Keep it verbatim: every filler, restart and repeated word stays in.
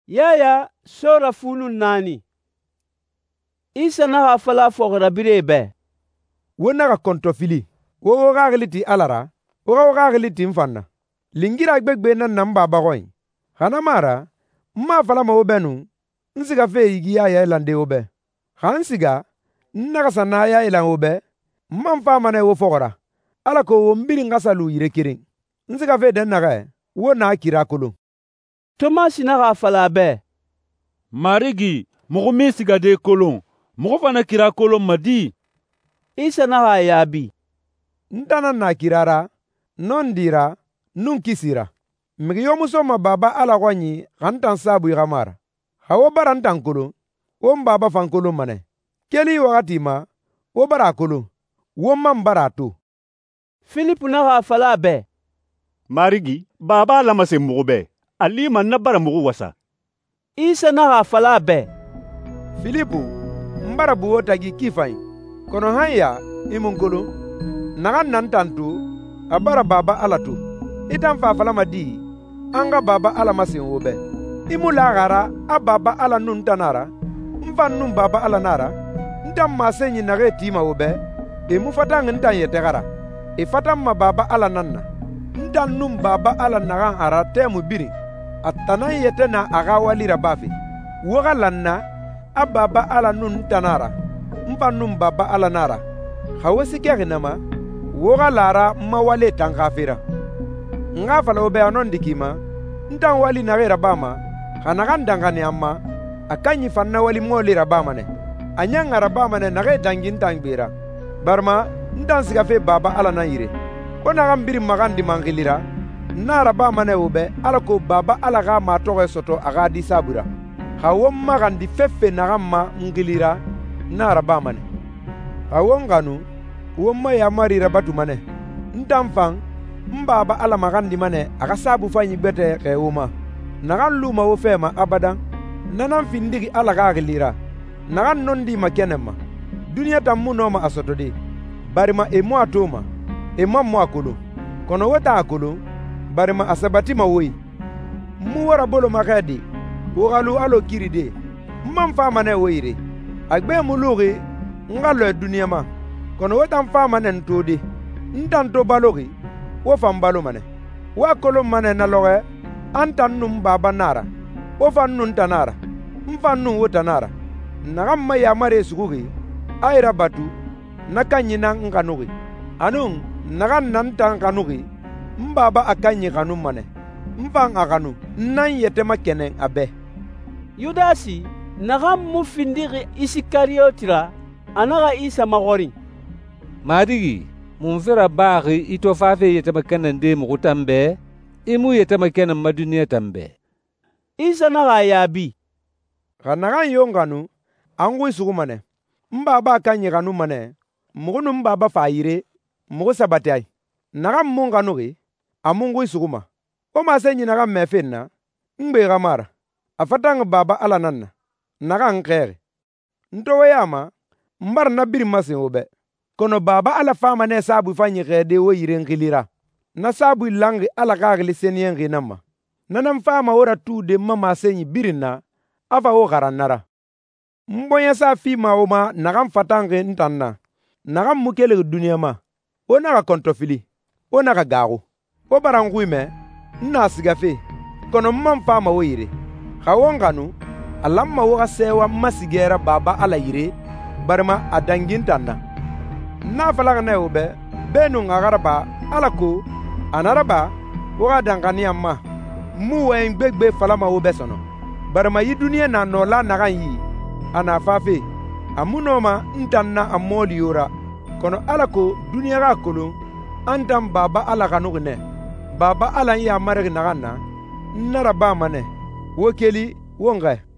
Yaya Sura fulu nani. Isa naga fala fogra bire be. Wo naga konto fili. Wo wo gagli ti alara. Wo wo gagli ti mfanna. Lingira gbegbe nan nan baba goy. Hana mara. Mma fala ma obenu. Nsiga fe igi ya ya lande obe. Hansiga. Naga sana ya ilan obe. Mma mfa mane wo fogra. Ala ko wo mbiri ngasalu yire kiring. Nsiga fe den naga. Wo na kira kulu. Thomas naga fala be. Marigi, mogo me siga de kolon. Mogo fana kira kolon madi. Isa naga yabi. Ntana na kirara, non dira, nun kisira. Migi yomuso ma baba ala wanyi, hantan sabu ikamara. Hawo bara ntan kulu, wo mbaba fan kulu mane. Keli wakati ma, wo bara kulu, wo man bara tu. Philip naga fala be. Marigi, baba lama se mogo be. Ali man na bara mogo wasa. Isa naga fala be. Filipu, mbara buwo tagi kifai. Kono hanya, imunkulu. Nagan nantantu, abara baba alatu. Itan fa fala madi, anga baba ala masin wobe. Imu lagara, a baba ala nun tanara. Mfan nun baba ala nara. Ntam masenyi nage tima wobe. Imu fatang ntan yetegara. Ifatam ma baba ala nanna. Ntan nun baba ala nagan ara temu biri. Atana yete na aga walira bafi. Woga lanna, a baba ala nun tanara. Mfan nun baba ala nara. Hawasi kya nama. Woga lara ma wale tankafira. Nga fala obe anon dikima. Ntan wali na vera bama. Hanagan dangane amma. Akanyi fanna wali mwoli rabama ne. Anyang rabama ne nage dangin tangbira. Barma ntan sigafe baba ala na yire. Ona gambiri magandi mangilira. Na rabama ne obe alako baba ala ga matoge soto aga di sabura. Hawo magandi fefe nagamma ngilira na rabama ne. Hawo nganu womma ya mari rabatu mane. Ntamfang mbaba ala magandi mane aga sabu fanyi bete ke uma. Nagan luma wo fema abadan. Nanan findigi ala ga gilira. Nagan nondi makenema. Dunia tammu noma asotodi. Barima emo atoma. Ema mo akulu. Kono wota akulu. Barima asabati ma woi. Mu wara bolo makadi. Wogalu alo kiride. Mmamfa mane woire. Agbe mulugi ngalo dunia ma. Kono wotan fama nen todi. Ntan to balogi. Wo fam balo mane. Wa kolom mane na loge. Antan num baba nara. Wo fan nun tanara. Mfan nun wo tanara. Nagamma ya mare sugugi. Aira batu. Nakanyi na nkanugi. Anung nagan nan tan kanugi. Mbaba akanyi kanu mane. Mfan akanu. Nan yetema kenen abe. Yudasi nagam mu findiri Isikariotira. Anaga Isa magori. Madigi, munfira baagi ito fafe yetema kenen de mugutambe. Imu yetema kenen madunia tambe. Isa naga yabi. Kanagan yonganu. Angui sugu mane. Mbaba akanyi kanu mane. Mugunu mbaba faire. Mugu sabatay. Nagam munganugi. Amungui suguma. Oma senyi nagam mefenna. Mbe gamara. Afatang baba ala nanna. Nagan kere. Ntowe yama. Mbar na biri masin obe. Kono baba ala fama ne sabu fanyi kede wo yiren kilira. Na sabu langi ala kagli senyen ginama. Nanam fama ora tu de mama senyi birina. Afa wo garanara. Mbonya sa fima oma nagam fatange ntanna. Nagam mukele dunia ma. O naga kontofili. O naga gago. O barangui me. Nna sigafe. Kono mmam fama wo yire. Khawonganu. Alamma wo sewa masigera baba ala yire. Barma adangin tanna. Na falaga ne obe. Benu ngagaraba. Alako. Anaraba. Woga dangani amma. Muwe ngbegbe falama obe sono. Barma yi dunia na nola nagan yi. Ana fafe. Amunoma ntanna amoli yora. Kono alako dunia ga kolo. Antam baba ala kanugne. Baba ala ya mareg naganna. Naraba mane. Wokeli wonga.